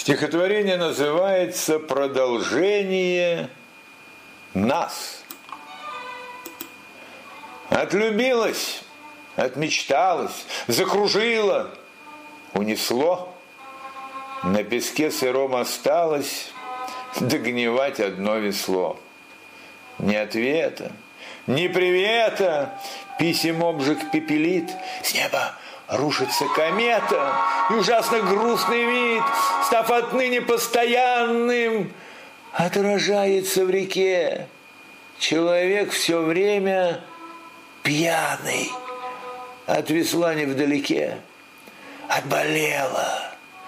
Стихотворение называется «Продолжение нас». Отлюбилась, отмечталась, закружила, унесло. На песке сыром осталось догнивать одно весло. Ни ответа, ни привета, писем обжиг пепелит. С неба рушится комета, и ужасно грустный вид, став отныне постоянным, отражается в реке. Человек все время пьяный, от весла невдалеке. Отболела,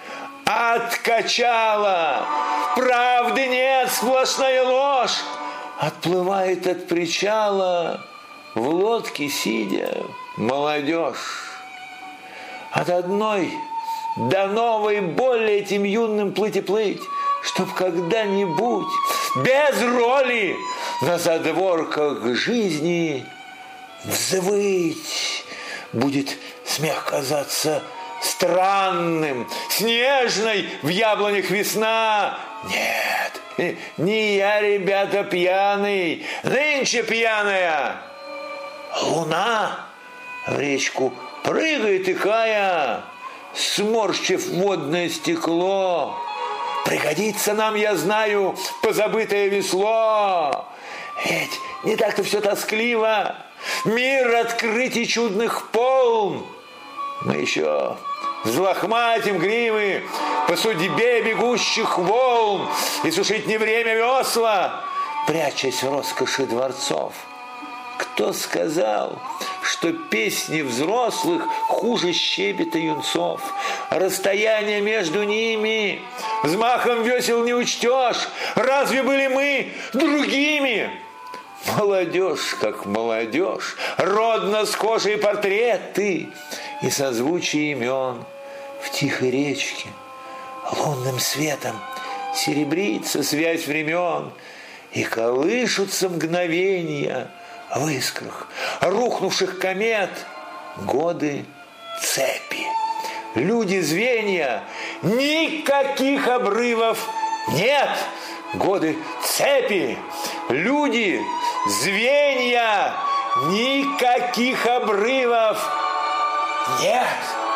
откачала, правды нет, сплошная ложь. Отплывает от причала в лодке сидя молодежь. От одной до новой боли этим юным плыть и плыть, чтоб когда-нибудь без роли на задворках жизни взвыть. Будет смех казаться странным, снежной в яблонях весна. Нет, не я, ребята, пьяный, нынче пьяная луна в речку прыгает, икая, сморщив водное стекло. Пригодится нам, я знаю, позабытое весло. Ведь не так-то все тоскливо. Мир открытий чудных полн. Мы еще взлохматим гривы по судьбе бегущих волн, и сушить не время весла, прячась в роскоши дворцов. Кто сказал, что песни взрослых хуже щебета юнцов? Расстояние между ними взмахом весел не учтешь. Разве были мы другими? Молодежь, как молодежь, родно схожие портреты и созвучие имен в тихой речке. Лунным светом серебрится связь времен, и колышутся мгновения в искрах рухнувших комет. Годы цепи, люди звенья, никаких обрывов нет. Годы цепи, люди звенья, никаких обрывов нет.